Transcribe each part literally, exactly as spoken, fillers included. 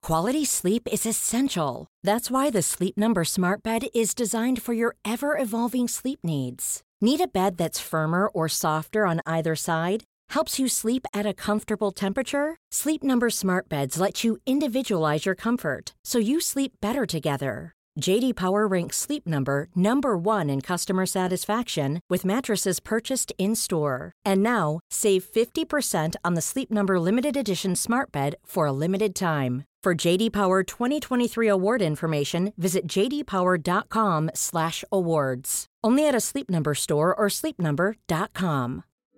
Quality sleep is essential. That's why the Sleep Number Smart Bed is designed for your ever-evolving sleep needs. Need a bed that's firmer or softer on either side? Helps you sleep at a comfortable temperature? Sleep Number Smart Beds let you individualize your comfort, so you sleep better together. J D Power ranks Sleep Number number one in customer satisfaction with mattresses purchased in-store. And now, save fifty percent on the Sleep Number Limited Edition Smart Bed for a limited time. For J D Power twenty twenty-three award information, visit j d power dot com slash awards. Only at a Sleep Number store or sleep number dot com.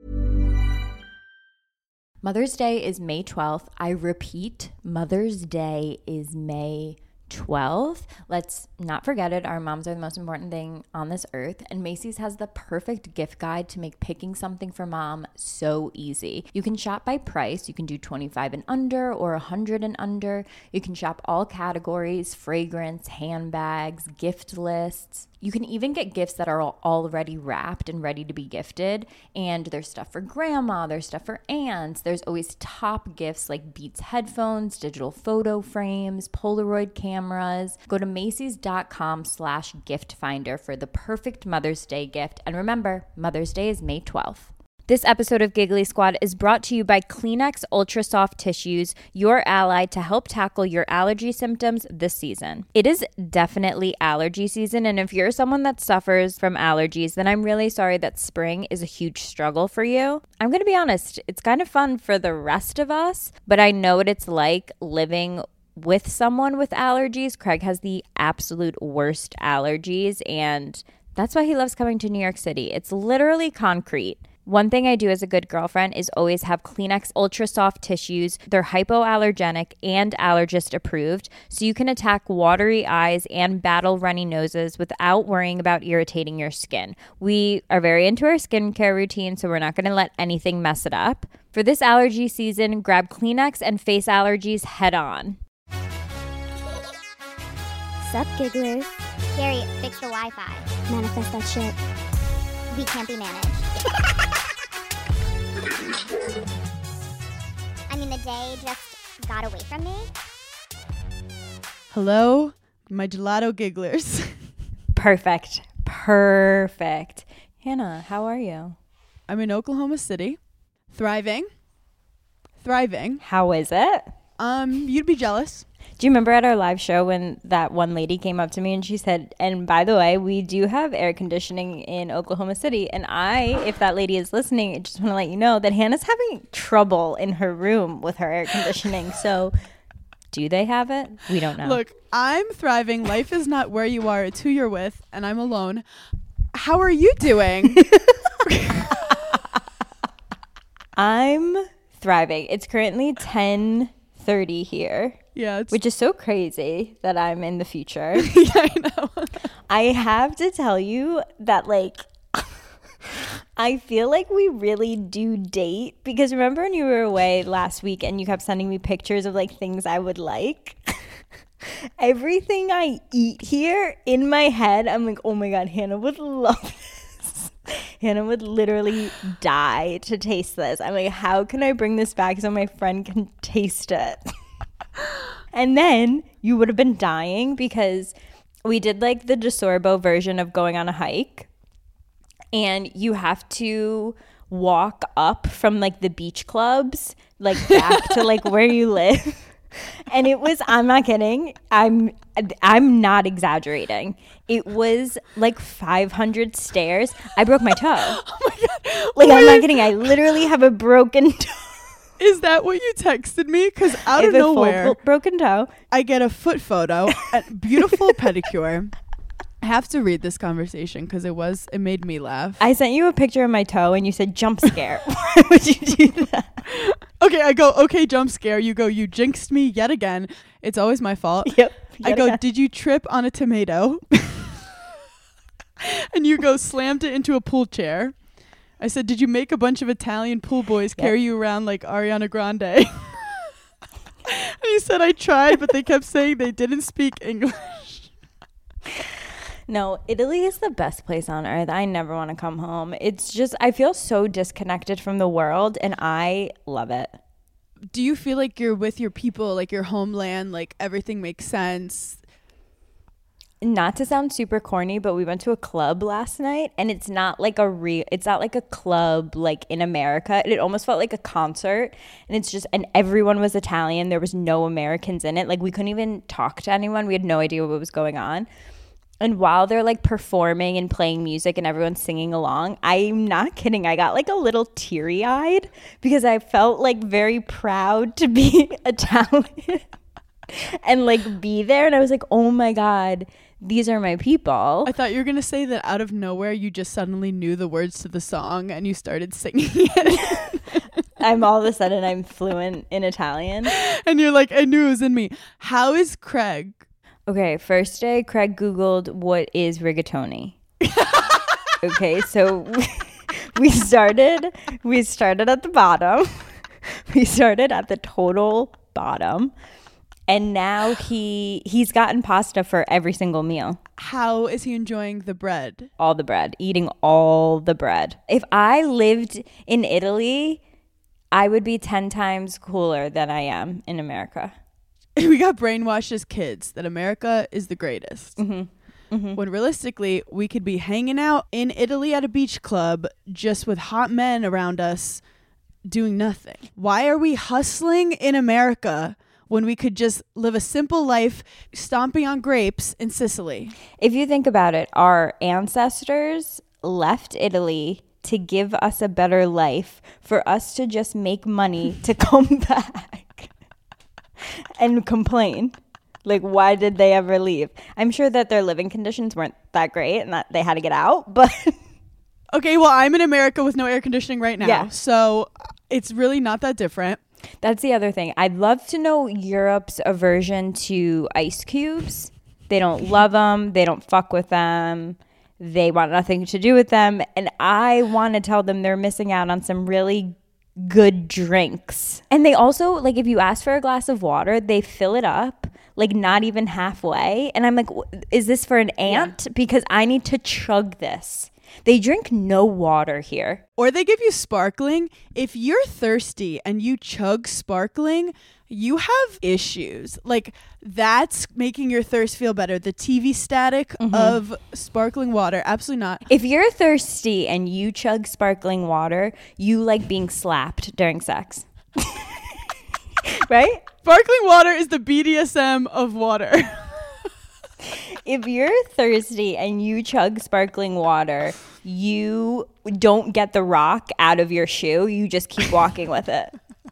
Mother's Day is May twelfth. I repeat, Mother's Day is May twelfth. Let's not forget it. Our moms are the most important thing on this earth, and Macy's has the perfect gift guide to make picking something for mom so easy. You can shop by price. You can do twenty-five and under or one hundred and under. You can shop all categories: fragrance, handbags, gift lists. You can even get gifts that are already wrapped and ready to be gifted. And there's stuff for grandma, there's stuff for aunts. There's always top gifts like Beats headphones, digital photo frames, Polaroid cameras. Go to Macys.com slash gift finder for the perfect Mother's Day gift. And remember, Mother's Day is May twelfth. This episode of Giggly Squad is brought to you by Kleenex Ultra Soft Tissues, your ally to help tackle your allergy symptoms this season. It is definitely allergy season, and if you're someone that suffers from allergies, then I'm really sorry that spring is a huge struggle for you. I'm going to be honest, it's kind of fun for the rest of us, but I know what it's like living with someone with allergies. Craig has the absolute worst allergies, and that's why he loves coming to New York City. It's literally concrete. One thing I do as a good girlfriend is always have Kleenex Ultra Soft Tissues. They're hypoallergenic and allergist approved, so you can attack watery eyes and battle runny noses without worrying about irritating your skin. We are very into our skincare routine, so we're not going to let anything mess it up. For this allergy season, grab Kleenex and face allergies head on. Sup, gigglers? Gary, fix the Wi-Fi. Manifest that shit. We can't be managed. I mean, the day just got away from me. Hello, my gelato gigglers. Perfect. Perfect. Hannah, how are you? I'm in Oklahoma City. Thriving. Thriving. How is it? Um, you'd be jealous. Do you remember at our live show when that one lady came up to me and she said, and by the way, we do have air conditioning in Oklahoma City. And I, if that lady is listening, I just want to let you know that Hannah's having trouble in her room with her air conditioning. So do they have it? We don't know. Look, I'm thriving. Life is not where you are. It's who you're with. And I'm alone. How are you doing? I'm thriving. It's currently ten thirty here. Yeah, it's which is so crazy that I'm in the future. Yeah, I know. I have to tell you that, like, I feel like we really do date, because remember when you were away last week and you kept sending me pictures of like things I would like? Everything I eat here in my head, I'm like, oh my God, Hannah would love this. Hannah would literally die to taste this. I'm like, how can I bring this back so my friend can taste it? And then you would have been dying because we did like the DeSorbo version of going on a hike, and you have to walk up from like the beach clubs like back to like where you live. And it was, I'm not kidding, I'm I'm not exaggerating, it was like five hundred stairs. I broke my toe. Oh my God. Like, Wait. I'm not kidding, I literally have a broken toe. Is that what you texted me? Because out of I have a nowhere, full broken toe. I get a foot photo, a beautiful pedicure. I have to read this conversation because it was, it made me laugh. I sent you a picture of my toe and you said jump scare. Why would you do that? Okay, I go, okay, jump scare. You go, you jinxed me yet again. It's always my fault. Yep. I go, again. did you trip on a tomato? And you go, slammed it into a pool chair. I said, did you make a bunch of Italian pool boys Yep. carry you around like Ariana Grande? And you said, I tried, but they kept saying they didn't speak English. No, Italy is the best place on earth. I never want to come home. It's just, I feel so disconnected from the world, and I love it. do you feel like you're with your people, like your homeland, like everything makes sense? Not to sound super corny, but we went to a club last night, and it's not like a real, it's not like a club like in America. It almost felt like a concert, and it's just, and everyone was Italian. There was no Americans in it. Like we couldn't even talk to anyone. We had no idea what was going on. And while they're like performing and playing music and everyone's singing along, I'm not kidding. I got like a little teary eyed because I felt like very proud to be Italian and like be there. And I was like, oh my God, these are my people. I thought you were going to say that out of nowhere, you just suddenly knew the words to the song and you started singing it. I'm all of a sudden, I'm fluent in Italian. And you're like, I knew it was in me. How is Craig? Okay, first day, Craig Googled what is rigatoni. Okay, so we started, we started at the bottom. We started at the total bottom. And now he he's gotten pasta for every single meal. How is he enjoying the bread? All the bread, eating all the bread. If I lived in Italy, I would be ten times cooler than I am in America. We got brainwashed as kids that America is the greatest. Mm-hmm. Mm-hmm. When realistically, we could be hanging out in Italy at a beach club just with hot men around us doing nothing. Why are we hustling in America when we could just live a simple life stomping on grapes in Sicily? If you think about it, our ancestors left Italy to give us a better life for us to just make money to come back and complain. Like, why did they ever leave? I'm sure that their living conditions weren't that great and that they had to get out, but okay, well, I'm in America with no air conditioning right now. Yeah. So it's really not that different. That's the other thing. I'd love to know Europe's aversion to ice cubes. They don't love them. They don't fuck with them. They want nothing to do with them. And I want to tell them they're missing out on some really good drinks. And they also, like, if you ask for a glass of water, they fill it up, like, not even halfway. And I'm like, is this for an ant? Yeah. Because I need to chug this. They drink no water here. Or they give you sparkling. If you're thirsty and you chug sparkling, you have issues. Like, that's making your thirst feel better. The T V static mm-hmm. of sparkling water, absolutely not. If you're thirsty and you chug sparkling water, you like being slapped during sex. Right? Sparkling water is the B D S M of water. If you're thirsty and you chug sparkling water, you don't get the rock out of your shoe. You just keep walking with it.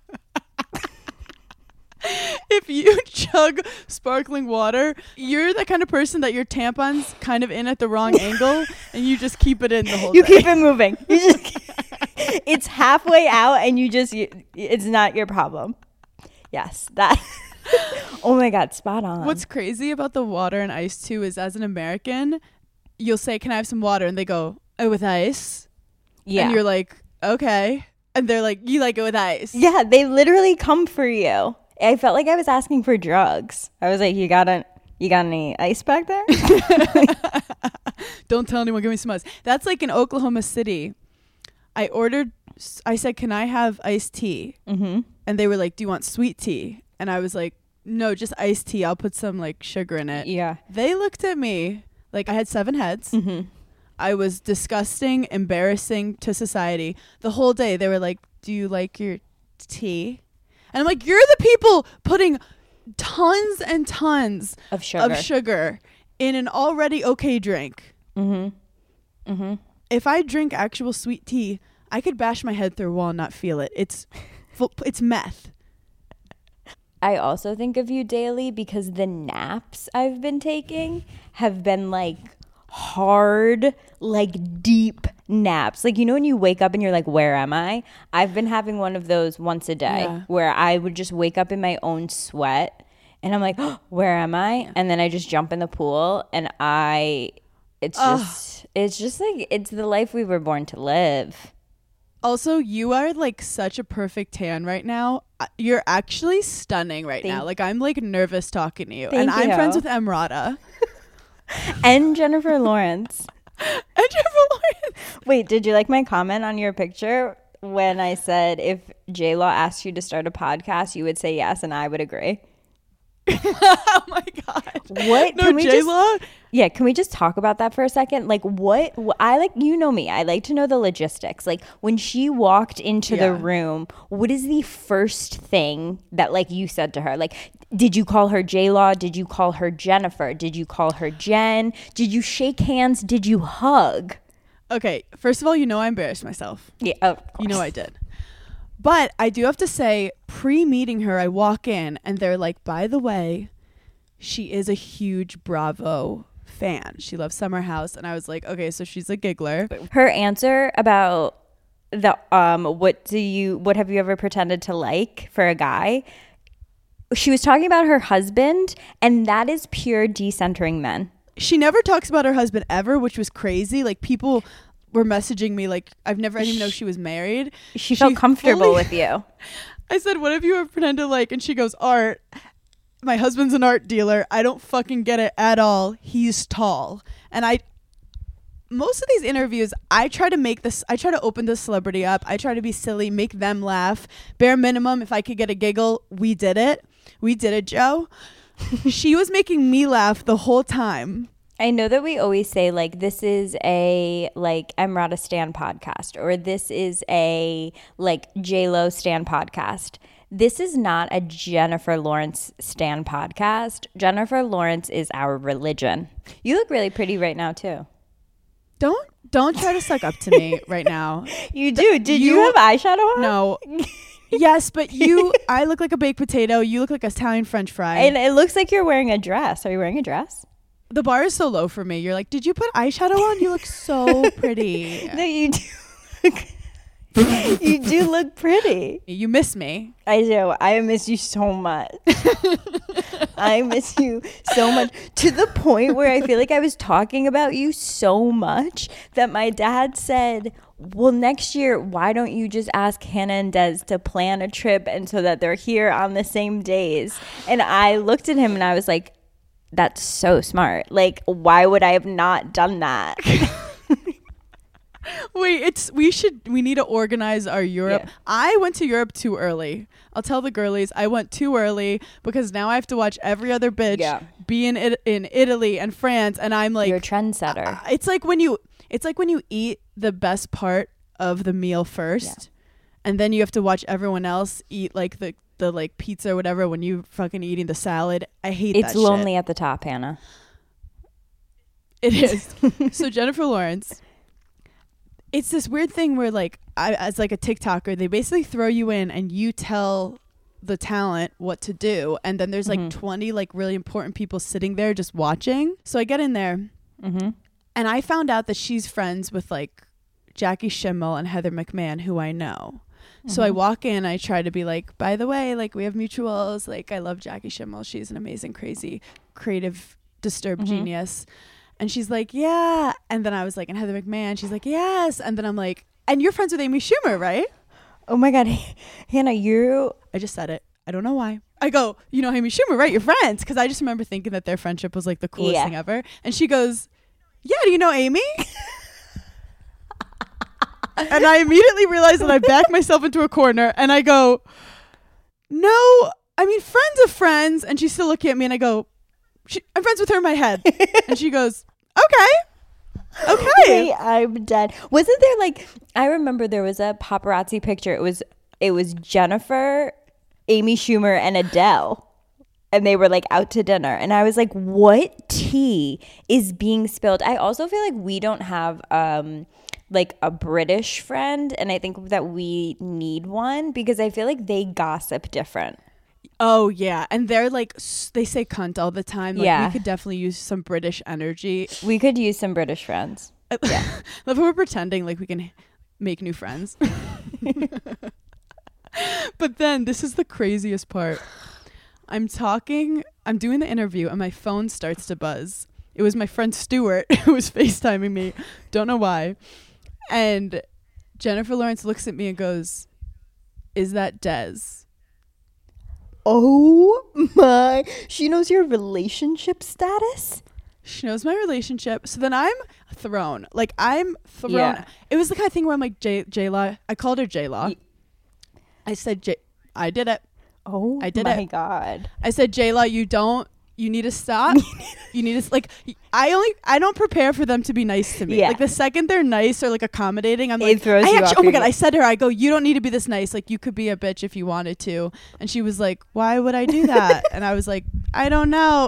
If you chug sparkling water, you're the kind of person that your tampon's kind of in at the wrong angle and you just keep it in the whole you day. You keep it moving. You just, it's halfway out and you just, you, it's not your problem. Yes, that... Oh my God, spot on. What's crazy about the water and ice too is, as an American, you'll say, can I have some water? And they go, oh, with ice? Yeah. And you're like, okay. And they're like, you like it with ice? Yeah, they literally come for you. I felt like I was asking for drugs. I was like, you got a, you got any ice back there? Don't tell anyone, give me some ice. That's like in Oklahoma City. I ordered, I said, can I have iced tea? Mm-hmm. And they were like, do you want sweet tea? And I was like, no, just iced tea. I'll put some like sugar in it. Yeah. They looked at me like I had seven heads. Mm-hmm. I was disgusting, embarrassing to society. The whole day they were like, do you like your tea? And I'm like, you're the people putting tons and tons of sugar, of sugar in an already okay drink. Mm-hmm. Mm-hmm. If I drink actual sweet tea, I could bash my head through a wall and not feel it. It's it's meth. I also think of you daily because the naps I've been taking have been like hard, like deep naps. Like, you know, when you wake up and you're like, where am I? I've been having one of those once a day yeah. where I would just wake up in my own sweat and I'm like, oh, where am I? And then I just jump in the pool and I, it's just, Ugh. it's just like, it's the life we were born to live. Also, you are like such a perfect tan right now. You're actually stunning right Thank now. Like, I'm like nervous talking to you. Thank and I'm you. friends with Emrata. And Jennifer Lawrence. And Jennifer Lawrence. Wait, did you like my comment on your picture when I said if J-Law asked you to start a podcast, you would say yes, and I would agree. Oh my god. What? No, Can we just- J-Law? Yeah, can we just talk about that for a second? Like, what? wh- I like, you know me, I like to know the logistics. Like, when she walked into Yeah. the room, what is the first thing that, like, you said to her? Like, did you call her J-Law? Did you call her Jennifer? Did you call her Jen? Did you shake hands? Did you hug? Okay, first of all, you know I embarrassed myself. Yeah, of You know course. I did. But I do have to say, pre-meeting her, I walk in and they're like, by the way, she is a huge Bravo fan. She loves Summer House. And I was like, okay, so she's a giggler. Her answer about the um what do you what have you ever pretended to like for a guy? She was talking about her husband, and that is pure decentering men. She never talks about her husband ever, which was crazy. Like, people were messaging me like, I've never, I didn't even know she was married. She felt comfortable fully- with you. I said, what have you ever pretended to like? And she goes, art. My husband's an art dealer. I don't fucking get it at all. He's tall. And I, most of these interviews, I try to make this, I try to open the celebrity up. I try to be silly, make them laugh. Bare minimum, if I could get a giggle, we did it. We did it, Joe. She was making me laugh the whole time. I know that we always say, like, this is a, like, Emrata Stan podcast, or this is a, like, J-Lo Stan podcast. This is not a Jennifer Lawrence Stan podcast. Jennifer Lawrence is our religion. You look really pretty right now, too. Don't, don't try to suck up to me right now. You do. Did you, you- have eyeshadow on? No. Yes, but you, I look like a baked potato. You look like an Italian French fry. And it looks like you're wearing a dress. Are you wearing a dress? The bar is so low for me. You're like, did you put eyeshadow on? You look so pretty. No, you do. You do look pretty. You miss me. I do. I miss you so much. I miss you so much, to the point where I feel like I was talking about you so much that my dad said, well, next year, why don't you just ask Hannah and Des to plan a trip, and so that they're here on the same days? And I looked at him and I was like, that's so smart. Like, why would I have not done that? Wait, it's we should we need to organize our Europe. Yeah. I went to Europe too early. I'll tell the girlies I went too early because now I have to watch every other bitch Yeah. be in it in Italy and France, and I'm like, You're a trendsetter. uh, it's like when you it's like when you eat the best part of the meal first, Yeah. and then you have to watch everyone else eat like the the like pizza or whatever when you fucking eating the salad. I hate It's that lonely shit. at the top, Hannah. It is. So Jennifer Lawrence, it's this weird thing where like I, as like a TikToker, they basically throw you in and you tell the talent what to do, and then there's like Mhm. twenty like really important people sitting there just watching. So I get in there, Mm-hmm. and I found out that she's friends with like Jackie Schimmel and Heather McMahon, who I know. So I walk in, I try to be like, by the way, like we have mutuals. Like I love Jackie Schimmel. She's an amazing, crazy, creative, disturbed Mhm. genius. And she's like, yeah. And then I was like, and Heather McMahon, she's like, yes. And then I'm like, and you're friends with Amy Schumer, right? Oh my God, Hannah, you. I just said it. I don't know why. I go, you know Amy Schumer, right? You're friends. Because I just remember thinking that their friendship was like the coolest Yeah. thing ever. And she goes, yeah, do you know Amy? And I immediately realized that I backed myself into a corner and I go, no, I mean, friends of friends. And she's still looking at me and I go, she, I'm friends with her in my head. And she goes, okay. Okay. Wait, I'm dead. Wasn't there like, I remember there was a paparazzi picture. It was, it was Jennifer, Amy Schumer, and Adele. And they were like out to dinner. And I was like, what tea is being spilled? I also feel like we don't have um like a British friend. And I think that we need one because I feel like they gossip different. Oh, yeah. And they're like, s- they say cunt all the time. Like, Yeah. we could definitely use some British energy. We could use some British friends. Yeah. Love how we're pretending like we can make new friends. But then this is the craziest part. I'm talking, I'm doing the interview and my phone starts to buzz. It was my friend Stuart who was FaceTiming me. Don't know why. And Jennifer Lawrence looks at me and goes, is that Des? Oh my, she knows your relationship status? She knows my relationship. So then I'm thrown. Like, I'm thrown. Yeah. It was the kind of thing where I'm like, J- J-Law. I called her J-Law. Y- I said, J- I did it. Oh, I did my it. God. I said, J-Law, you don't, you need to stop. You need to, like, I only, I don't prepare for them to be nice to me. Yeah. Like, the second they're nice or, like, accommodating, I'm It like, throws I you actually, off oh my your God, game. I said to her, I go, you don't need to be this nice. Like, you could be a bitch if you wanted to. And she was like, why would I do that? And I was like, I don't know.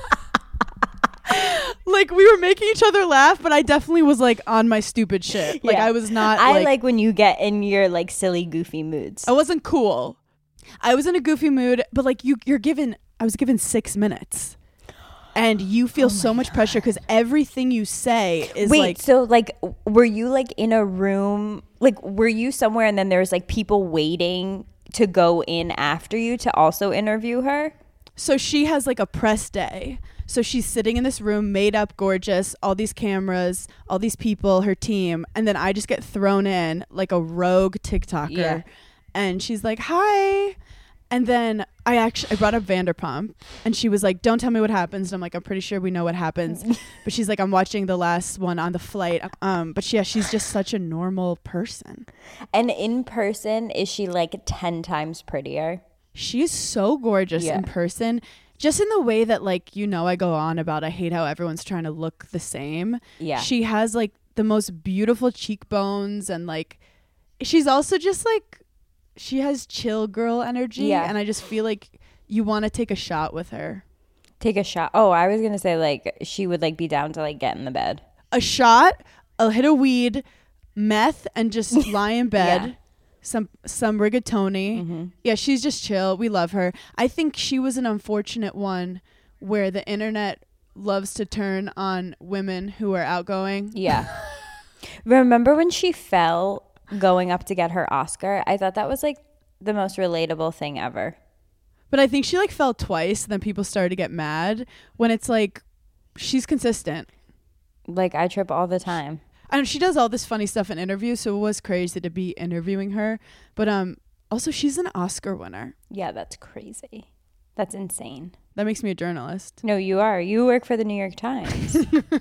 Like, we were making each other laugh, but I definitely was like on my stupid shit. Like, Yeah. I was not I like, like when you get in your like silly, goofy moods. I wasn't cool. I was in a goofy mood, but like you you're given I was given six minutes. And you feel Oh so much pressure because everything you say is Wait, like, so like, were you like in a room? Like, were you somewhere and then there was like people waiting to go in after you to also interview her? so she has like a press day. So she's sitting in this room, made up, gorgeous, all these cameras, all these people, her team. And then I just get thrown in like a rogue TikToker. Yeah. And she's like, hi. And then I actually, I brought up Vanderpump and she was like, don't tell me what happens. And I'm like, I'm pretty sure we know what happens. But she's like, I'm watching the last one on the flight. Um, but yeah, she's just such a normal person. And in person, is she like ten times prettier? She's so gorgeous Yeah. in person. Just in the way that, like, you know, I go on about I hate how everyone's trying to look the same. Yeah. She has, like, the most beautiful cheekbones and, like, she's also just, like, she has chill girl energy. Yeah. And I just feel like you want to take a shot with her. Take a shot. Oh, I was gonna say like she would like be down to like get in the bed. A shot, a hit of weed, meth, and just lie in bed. Yeah. Some some rigatoni. Mm-hmm. Yeah, she's just chill. We love her. I think she was an unfortunate one where the internet loves to turn on women who are outgoing. Yeah. Remember when she fell going up to get her Oscar? I thought that was like the most relatable thing ever. But I think she like fell twice, and then people started to get mad when it's like she's consistent. Like I trip all the time. I know she does all this funny stuff in interviews, so it was crazy to be interviewing her. But um, also she's an Oscar winner. Yeah, that's crazy. That's insane. That makes me a journalist. No, you are. You work for the New York Times.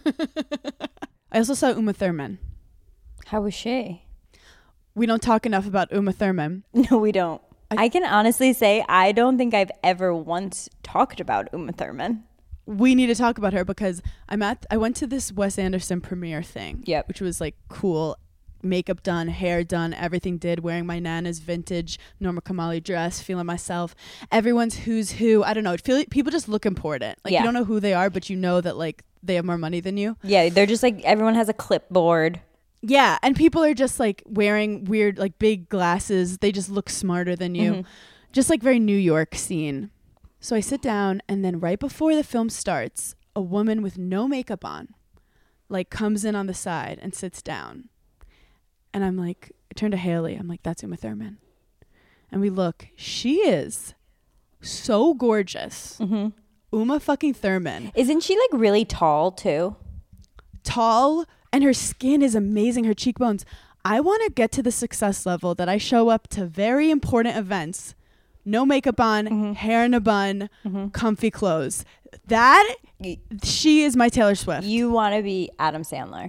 I also saw Uma Thurman. How was she? We don't talk enough about Uma Thurman. No, we don't. I, I can honestly say I don't think I've ever once talked about Uma Thurman. We need to talk about her because I'm at I went to this Wes Anderson premiere thing. Yep. Which was like cool. Makeup done, hair done, everything did, wearing my Nana's vintage Norma Kamali dress, feeling myself. Everyone's who's who. I don't know. It feel like people just look important. Like Yeah. you don't know who they are, but you know that like they have more money than you. Yeah, they're just like everyone has a clipboard. Yeah, and people are just like wearing weird like big glasses. They just look smarter than you. Mm-hmm. Just like very New York scene. So I sit down, and then right before the film starts, a woman with no makeup on like comes in on the side and sits down. And I'm like, I turn to Haley. I'm like, that's Uma Thurman. And we look. She is so gorgeous. Mm-hmm. Uma fucking Thurman. Isn't she like really tall too? Tall, and her skin is amazing. Her cheekbones. I want to get to the success level that I show up to very important events. No makeup on, Mm-hmm. hair in a bun, comfy clothes. That, she is my Taylor Swift. You want to be Adam Sandler.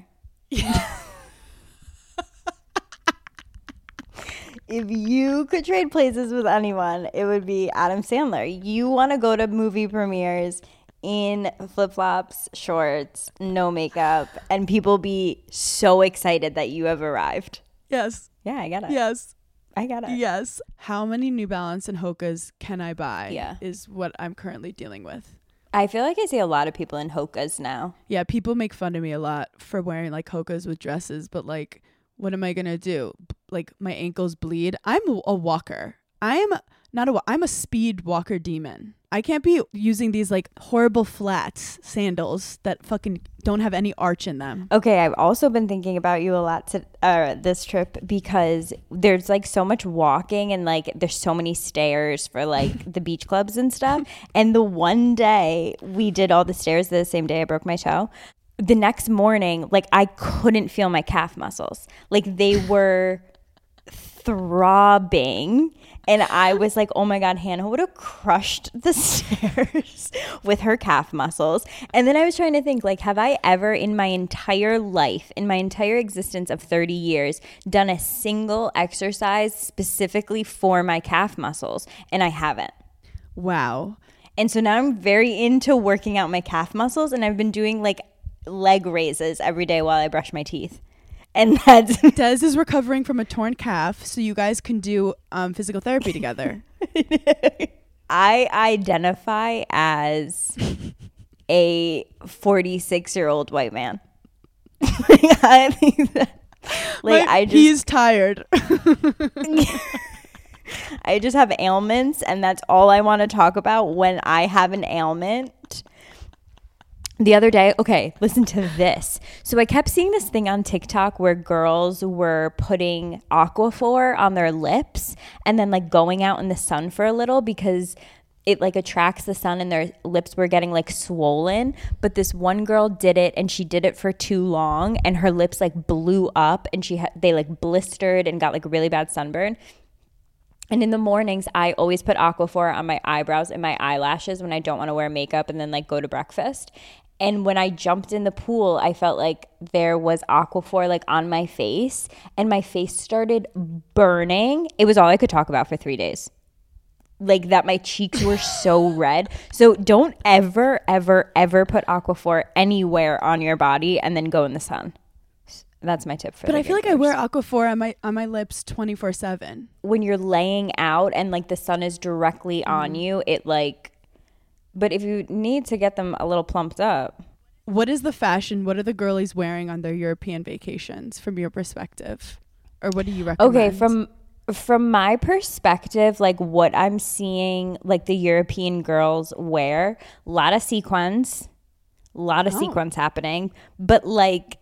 If you could trade places with anyone, it would be Adam Sandler. You want to go to movie premieres in flip-flops, shorts, no makeup, and people be so excited that you have arrived. Yes. Yeah, I got it. Yes. I got it. Yes. How many New Balance and Hokas can I buy? Yeah. Is what I'm currently dealing with. I feel like I see a lot of people in Hokas now. Yeah, people make fun of me a lot for wearing like Hokas with dresses, but like, what am I gonna do? B- Like my ankles bleed. I'm a, a walker. I am not a. wa- I'm a speed walker demon. I can't be using these like horrible flats sandals that fucking don't have any arch in them. Okay, I've also been thinking about you a lot to uh, this trip because there's like so much walking and like there's so many stairs for like the beach clubs and stuff. And the one day we did all the stairs the same day I broke my toe. The next morning, like I couldn't feel my calf muscles. Like they were throbbing. And I was like, oh my God, Hannah would have crushed the stairs with her calf muscles. And then I was trying to think, like, have I ever in my entire life, in my entire existence of thirty years, done a single exercise specifically for my calf muscles? And I haven't. Wow. And so now I'm very into working out my calf muscles, and I've been doing like leg raises every day while I brush my teeth. And that's Des is recovering from a torn calf, so you guys can do um, physical therapy together. I identify as a forty-six-year-old white man. Like, I think that, like, My, I just, he's tired. I just have ailments, and that's all I want to talk about when I have an ailment. The other day, okay, listen to this. So I kept seeing this thing on TikTok where girls were putting Aquaphor on their lips and then like going out in the sun for a little because it like attracts the sun, and their lips were getting like swollen. But this one girl did it, and she did it for too long, and her lips like blew up, and she ha- they like blistered and got like really bad sunburn. And in the mornings, I always put Aquaphor on my eyebrows and my eyelashes when I don't want to wear makeup and then like go to breakfast. And when I jumped in the pool, I felt like there was Aquaphor like on my face, and my face started burning. It was all I could talk about for three days. Like that my cheeks were so red. So don't ever, ever, ever put Aquaphor anywhere on your body and then go in the sun. That's my tip for But the I feel like I gigglers. wear Aquaphor on my on my lips twenty-four seven. When you're laying out and like the sun is directly on you, it like, but if you need to get them a little plumped up. What is the fashion? What are the girlies wearing on their European vacations from your perspective? Or what do you recommend? Okay, from from my perspective, like what I'm seeing like the European girls wear, a lot of sequins, a lot of Oh. sequins happening, but like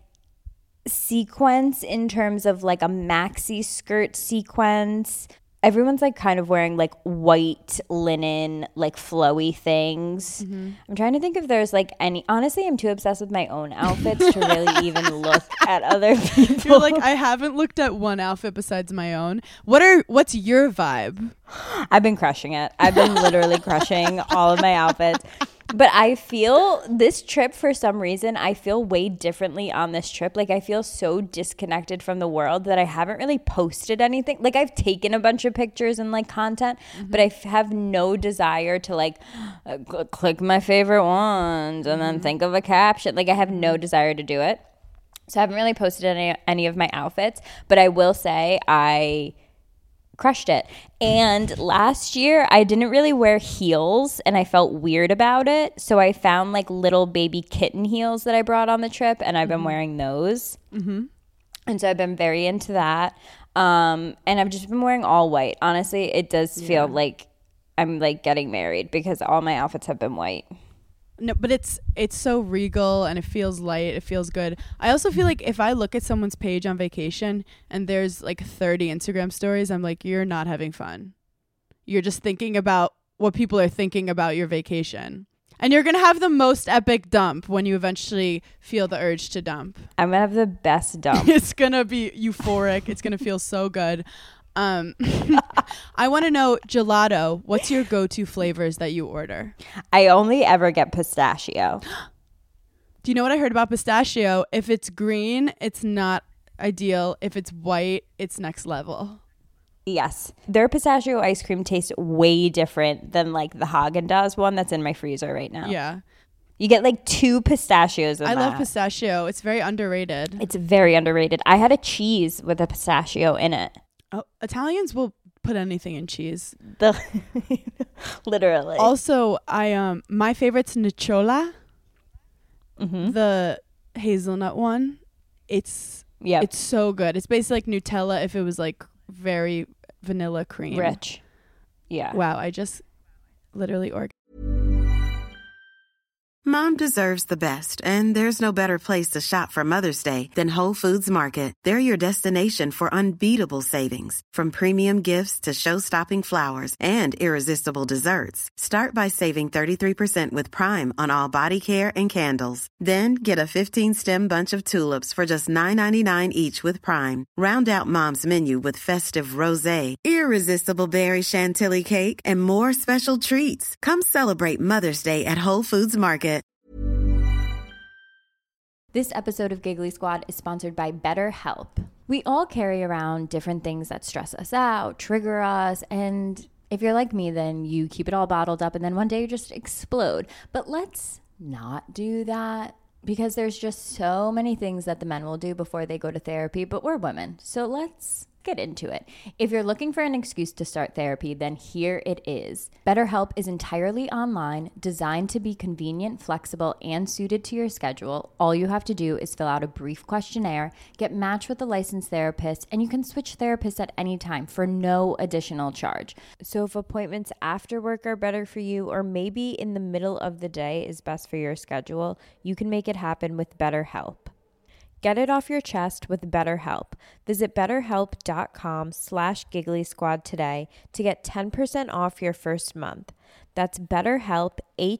sequence in terms of like a maxi skirt sequence. Everyone's like kind of wearing like white linen, like flowy things. Mm-hmm. I'm trying to think if there's like any, honestly, I'm too obsessed with my own outfits to really even look at other people. You're like, I haven't looked at one outfit besides my own. What are what's your vibe? I've been crushing it. I've been literally crushing all of my outfits. But I feel this trip, for some reason, I feel way differently on this trip. Like I feel so disconnected from the world that I haven't really posted anything. Like I've taken a bunch of pictures and like content, mm-hmm. but I f- have no desire to like uh, cl- click my favorite ones and mm-hmm. then think of a caption. Like I have no desire to do it. So I haven't really posted any, any of my outfits, but I will say I crushed it. And last year I didn't really wear heels and I felt weird about it, so I found like little baby kitten heels that I brought on the trip, and I've been mm-hmm. wearing those. Mm-hmm. And so I've been very into that, um and I've just been wearing all white. Honestly, it does yeah. feel like I'm like getting married because all my outfits have been white. No, but it's it's so regal and it feels light. It feels good. I also feel like if I look at someone's page on vacation and there's like thirty Instagram stories, I'm like, you're not having fun. You're just thinking about what people are thinking about your vacation. And you're going to have the most epic dump when you eventually feel the urge to dump. I'm going to have the best dump. It's going to be euphoric. It's going to feel so good. Um, I want to know, gelato, what's your go-to flavors that you order? I only ever get pistachio. Do you know what I heard about pistachio? If it's green, it's not ideal. If it's white, it's next level. Yes. Their pistachio ice cream tastes way different than like the Haagen-Dazs one that's in my freezer right now. Yeah. You get like two pistachios in I that. love pistachio. It's very underrated. It's very underrated. I had a cheese with a pistachio in it. Oh, Italians will put anything in cheese. The literally. Also, I um my favorite's Nicciola. Mm-hmm. The hazelnut one. It's yeah. It's so good. It's basically like Nutella if it was like very vanilla cream. Rich. Yeah. Wow, I just literally orgasmed. Mom deserves the best, and there's no better place to shop for Mother's Day than Whole Foods Market. They're your destination for unbeatable savings, from premium gifts to show-stopping flowers and irresistible desserts. Start by saving thirty-three percent with Prime on all body care and candles. Then get a fifteen-stem bunch of tulips for just nine ninety-nine each with Prime. Round out Mom's menu with festive rosé, irresistible berry chantilly cake, and more special treats. Come celebrate Mother's Day at Whole Foods Market. This episode of Giggly Squad is sponsored by BetterHelp. We all carry around different things that stress us out, trigger us, and if you're like me, then you keep it all bottled up and then one day you just explode. But let's not do that, because there's just so many things that the men will do before they go to therapy, but we're women, so let's get into it. If you're looking for an excuse to start therapy, then here it is. BetterHelp is entirely online, designed to be convenient, flexible, and suited to your schedule. All you have to do is fill out a brief questionnaire, get matched with a licensed therapist, and you can switch therapists at any time for no additional charge. So if appointments after work are better for you, or maybe in the middle of the day is best for your schedule, you can make it happen with BetterHelp. Get it off your chest with BetterHelp. Visit betterhelp.com slash giggly squad today to get ten percent off your first month. That's betterhelp,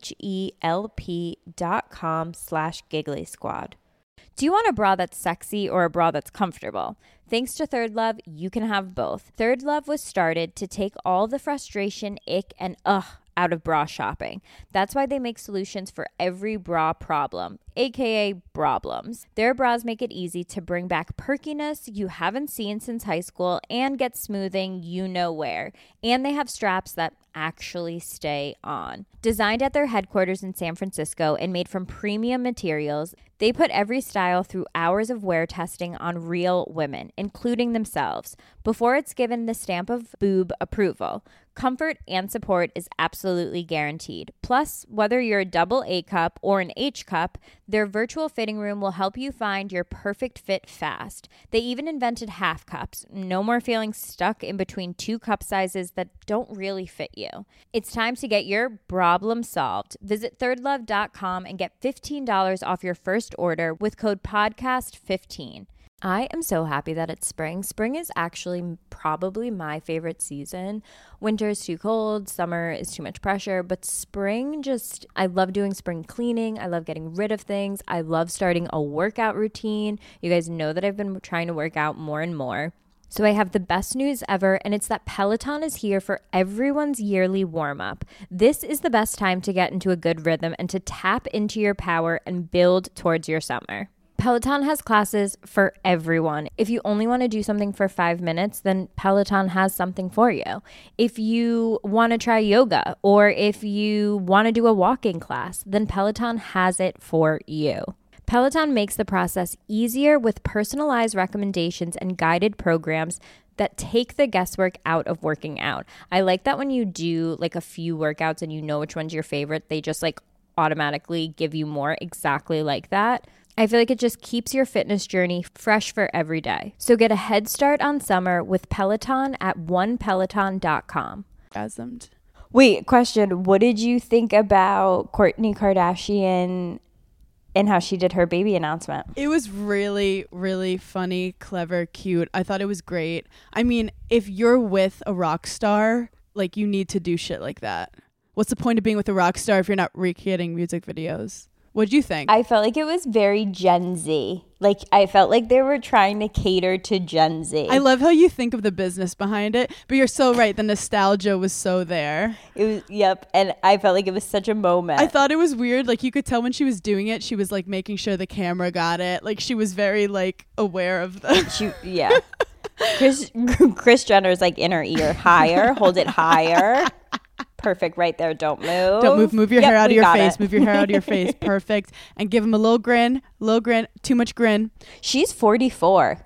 H-E-L-P dot com slash giggly squad. Do you want a bra that's sexy or a bra that's comfortable? Thanks to Third Love, you can have both. Third Love was started to take all the frustration, ick, and ugh out of bra shopping. That's why they make solutions for every bra problem, aka problems. Their bras make it easy to bring back perkiness you haven't seen since high school and get smoothing you know where. And they have straps that actually stay on. Designed at their headquarters in San Francisco and made from premium materials, they put every style through hours of wear testing on real women, including themselves, before it's given the stamp of boob approval. Comfort and support is absolutely guaranteed. Plus, whether you're a double A cup or an H cup, their virtual fitting room will help you find your perfect fit fast. They even invented half cups. No more feeling stuck in between two cup sizes that don't really fit you. It's time to get your problem solved. Visit third love dot com and get fifteen dollars off your first order with code podcast fifteen. I am so happy that it's spring. Spring is actually probably my favorite season. Winter is too cold, summer is too much pressure, but spring just, I love doing spring cleaning. I love getting rid of things. I love starting a workout routine. You guys know that I've been trying to work out more and more. So I have the best news ever, and it's that Peloton is here for everyone's yearly warm-up. This is the best time to get into a good rhythm and to tap into your power and build towards your summer. Peloton has classes for everyone. If you only want to do something for five minutes, then Peloton has something for you. If you want to try yoga, or if you want to do a walking class, then Peloton has it for you. Peloton makes the process easier with personalized recommendations and guided programs that take the guesswork out of working out. I like that when you do like a few workouts and you know which one's your favorite, they just like automatically give you more exactly like that. I feel like it just keeps your fitness journey fresh for every day. So get a head start on summer with Peloton at one peloton dot com. Orgasmed. Wait, question. What did you think about Kourtney Kardashian and how she did her baby announcement? It was really, really funny, clever, cute. I thought it was great. I mean, if you're with a rock star, like, you need to do shit like that. What's the point of being with a rock star if you're not recreating music videos? What'd you think? I felt like it was very Gen Z. Like, I felt like they were trying to cater to Gen Z. I love how you think of the business behind it, but you're so right. The nostalgia was so there. It was, yep. And I felt like it was such a moment. I thought it was weird. Like, you could tell when she was doing it, she was like making sure the camera got it. Like, she was very like aware of the. She, yeah. Chris, Kris Jenner's like in her ear. Higher. Hold it higher. Perfect. Right there. Don't move. Don't move. Move your yep, hair out of your face. It. Move your hair out of your face. Perfect. And give him a little grin. Little grin. Too much grin. She's forty-four.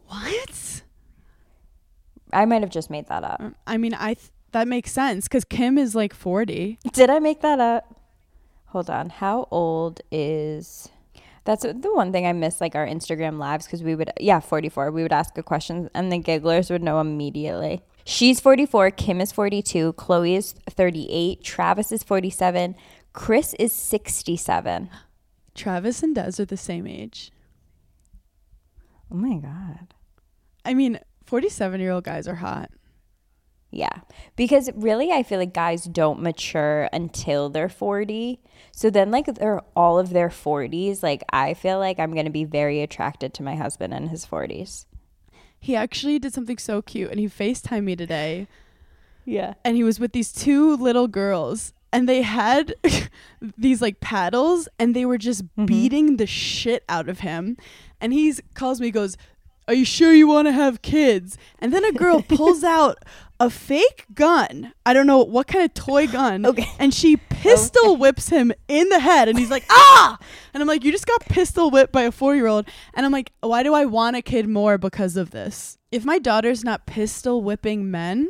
What? I might have just made that up. I mean, I th- that makes sense because Kim is like forty. Did I make that up? Hold on. How old is... That's the one thing I miss, like our Instagram lives, because we would, yeah, forty-four. We would ask a question and the gigglers would know immediately. She's forty-four. Kim is forty-two. Khloe is thirty-eight. Travis is forty-seven. Chris is sixty-seven. Travis and Des are the same age. Oh my God. I mean, forty-seven-year-old guys are hot. Yeah. Because really, I feel like guys don't mature until they're forty. So then, like, they're all of their forties. Like, I feel like I'm going to be very attracted to my husband in his forties. He actually did something so cute, and he FaceTimed me today. Yeah. And he was with these two little girls, and they had these, like, paddles, and they were just mm-hmm. beating the shit out of him. And he calls me, goes, "Are you sure you want to have kids?" And then a girl pulls out a fake gun. I don't know what kind of toy gun. Okay. And she pistol okay. whips him in the head. And he's like, ah! And I'm like, you just got pistol whipped by a four-year-old. And I'm like, why do I want a kid more because of this? If my daughter's not pistol whipping men,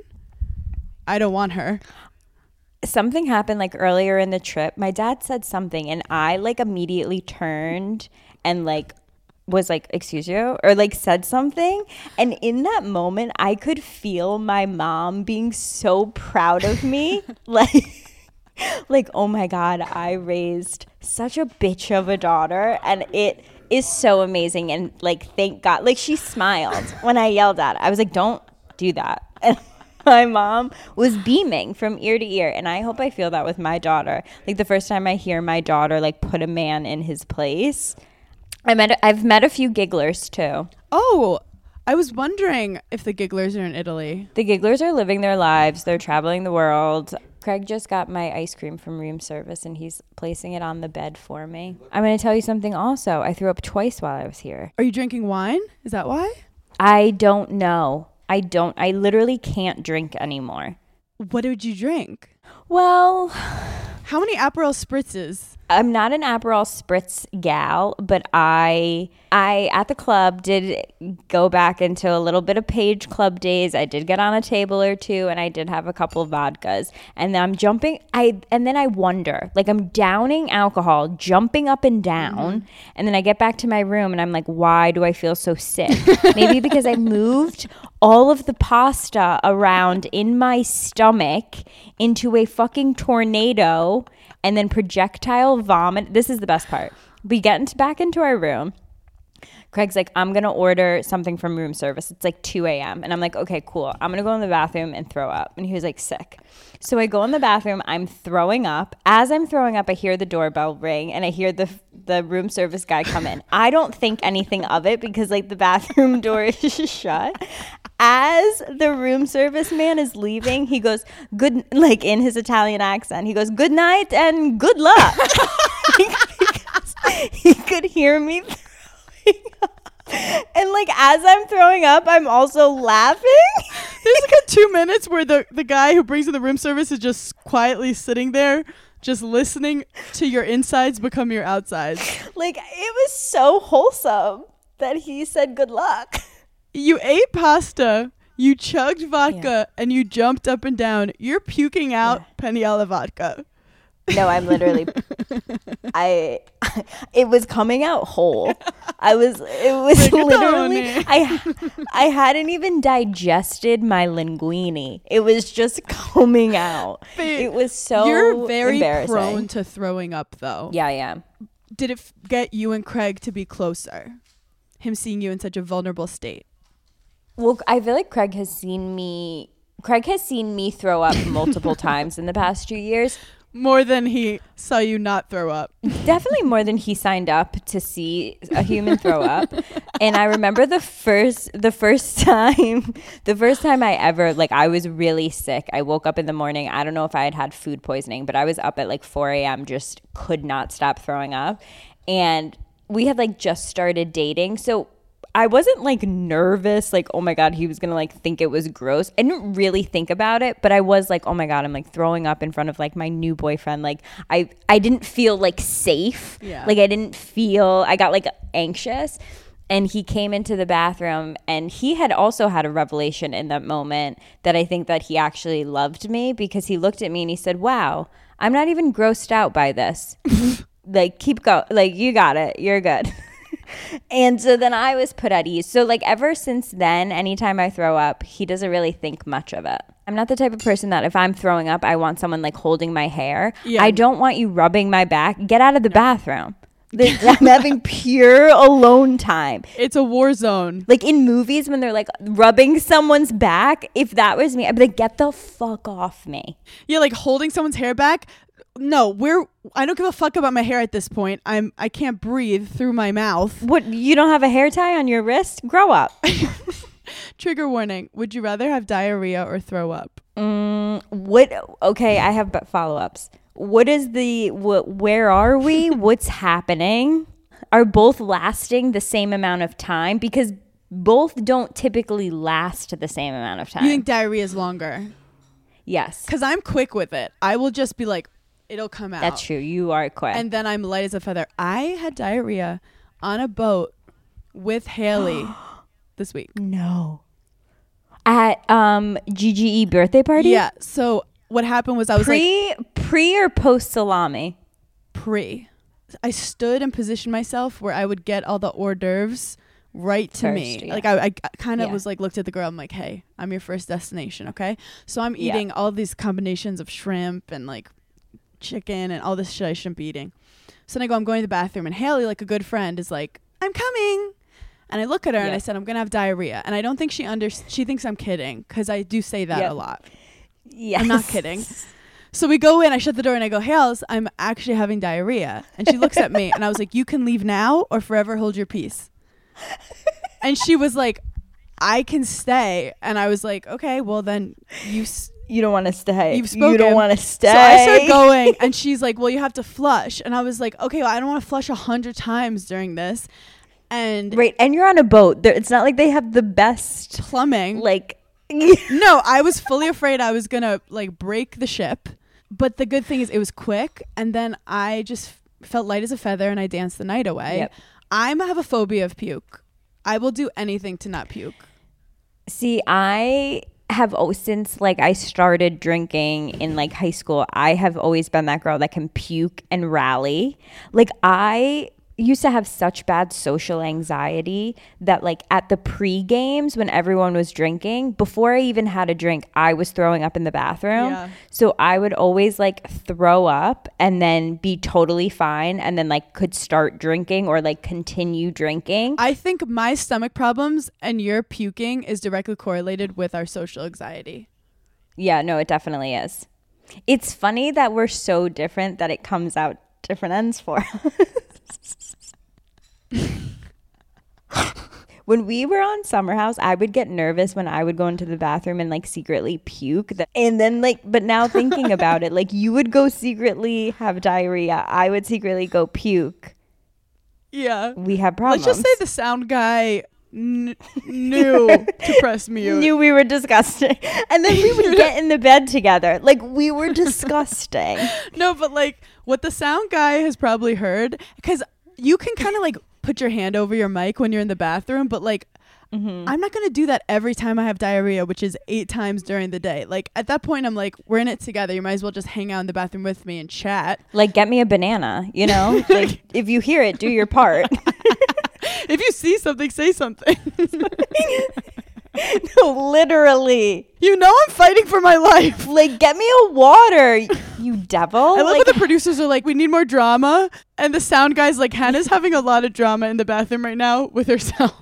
I don't want her. Something happened like earlier in the trip. My dad said something and I like immediately turned and like was like, excuse you, or like said something. And in that moment, I could feel my mom being so proud of me. like, like, oh my God, I raised such a bitch of a daughter. And it is so amazing. And like, thank God, like she smiled when I yelled at her. I was like, don't do that. And my mom was beaming from ear to ear. And I hope I feel that with my daughter. Like the first time I hear my daughter like put a man in his place, I met, I've met a few gigglers too. Oh, I was wondering if the gigglers are in Italy. The gigglers are living their lives. They're traveling the world. Craig just got my ice cream from room service and he's placing it on the bed for me. I'm going to tell you something also. I threw up twice while I was here. Are you drinking wine? Is that why? I don't know. I don't. I literally can't drink anymore. What did you drink? Well, how many Aperol spritzes? I'm not an Aperol spritz gal, but I I at the club did go back into a little bit of Page Club days. I did get on a table or two and I did have a couple of vodkas. And then I'm jumping I and then I wonder, like I'm downing alcohol, jumping up and down, mm-hmm. and then I get back to my room and I'm like, why do I feel so sick? Maybe because I moved all of the pasta around in my stomach into a fucking tornado and then projectile vomit. This is the best part. We get into, back into our room. Craig's like, I'm going to order something from room service. It's like two a.m. And I'm like, okay, cool. I'm going to go in the bathroom and throw up. And he was like, sick. So I go in the bathroom. I'm throwing up. As I'm throwing up, I hear the doorbell ring and I hear the the room service guy come in. I don't think anything of it because like the bathroom door is shut. As the room service man is leaving, he goes, good, like in his Italian accent, he goes, good night and good luck. Because he could hear me throwing up. And like as I'm throwing up, I'm also laughing. There's like a two minutes where the, the guy who brings in the room service is just quietly sitting there, just listening to your insides become your outsides. Like it was so wholesome that he said good luck. You ate pasta, you chugged vodka, yeah. and you jumped up and down. You're puking out yeah. Peniella vodka. No, I'm literally, I, it was coming out whole. I was, it was literally, I, I hadn't even digested my linguine. It was just coming out. But it was so You're very embarrassing. Prone to throwing up though. Yeah, I am. Did it f- get you and Craig to be closer? Him seeing you in such a vulnerable state? Well, I feel like Craig has seen me, Craig has seen me throw up multiple times in the past two years. More than he saw you not throw up. Definitely more than he signed up to see a human throw up. And I remember the first the first time, the first time I ever, like I was really sick. I woke up in the morning. I don't know if I had had food poisoning, but I was up at like four a.m. just could not stop throwing up. And we had like just started dating. So I wasn't like nervous, like, oh my God, he was going to like think it was gross. I didn't really think about it, but I was like, oh my God, I'm like throwing up in front of like my new boyfriend. Like I, I didn't feel like safe. Yeah. Like I didn't feel, I got like anxious. And he came into the bathroom and he had also had a revelation in that moment that I think that he actually loved me because he looked at me and he said, wow, I'm not even grossed out by this. Like, keep going. Like, you got it. You're good. And so then I was put at ease. So like ever since then, anytime I throw up, he doesn't really think much of it. I'm not the type of person that if I'm throwing up, I want someone like holding my hair. Yeah. I don't want you rubbing my back. Get out of the bathroom. I'm having pure alone time. It's a war zone. Like in movies when they're like rubbing someone's back, if that was me, I'd be like, get the fuck off me. Yeah, like holding someone's hair back. No, we're I don't give a fuck about my hair at this point. I'm I can't breathe through my mouth. What, you don't have a hair tie on your wrist? Grow up. Trigger warning. Would you rather have diarrhea or throw up? Mm, what? Okay, I have follow-ups. What is the, wh- where are we? What's happening? Are both lasting the same amount of time? Because both don't typically last the same amount of time. You think diarrhea is longer? Yes. Because I'm quick with it. I will just be like, it'll come out. That's true. You are quick. And then I'm light as a feather. I had diarrhea on a boat with Haley this week. No. At um G G E birthday party? Yeah. So what happened was I was pre, like... Pre or post salami? Pre. I stood and positioned myself where I would get all the hors d'oeuvres right to First, me. yeah. Like I, I kind of Yeah. was like, looked at the girl. I'm like, hey, I'm your first destination. Okay. So I'm Yeah. eating all these combinations of shrimp and like chicken and all this shit I shouldn't be eating. So then I go, I'm going to the bathroom, and Haley, like a good friend, is like, I'm coming. And I look at her Yeah. and I said, I'm going to have diarrhea. And I don't think she under she thinks I'm kidding, because I do say that Yep. a lot. Yes. I'm not kidding. So we go in, I shut the door and I go, Hales, I'm actually having diarrhea. And she looks at me and I was like, you can leave now or forever hold your peace. And she was like, I can stay. And I was like, okay, well then you s- You don't want to stay. You've spoken. You don't want to stay. So I started going, and she's like, well, you have to flush. And I was like, okay, well, I don't want to flush a hundred times during this. And Right, and you're on a boat. There, it's not like they have the best, plumbing. like... No, I was fully afraid I was going to like break the ship. But the good thing is it was quick. And then I just f- felt light as a feather, and I danced the night away. Yep. I have a phobia of puke. I will do anything to not puke. See, I have, oh, since like I started drinking in like high school, I have always been that girl that can puke and rally. Like I used to have such bad social anxiety that like at the pre-games when everyone was drinking, before I even had a drink, I was throwing up in the bathroom. Yeah. So I would always like throw up and then be totally fine, and then like could start drinking or like continue drinking. I think my stomach problems and your puking is directly correlated with our social anxiety. Yeah, no, it definitely is. It's funny that we're so different that it comes out different ends for us. When we were on Summer House, I would get nervous when I would go into the bathroom and like secretly puke. And then like, but now thinking about it, like you would go secretly have diarrhea. I would secretly go puke. Yeah. We have problems. Let's just say the sound guy n- knew to press mute. Knew we were disgusting. And then we would get in the bed together. Like we were disgusting. No, but like what the sound guy has probably heard, because you can kind of like put your hand over your mic when you're in the bathroom, but like mm-hmm. I'm not going to do that every time I have diarrhea, which is eight times during the day. Like at that point, I'm like, we're in it together. You might as well just hang out in the bathroom with me and chat. Like get me a banana, you know? Like if you hear it, do your part. If you see something, say something. No, literally. You know I'm fighting for my life. Like, get me a water, you devil. I love like, when the producers are like, we need more drama. And the sound guy's like, Hannah's having a lot of drama in the bathroom right now with herself.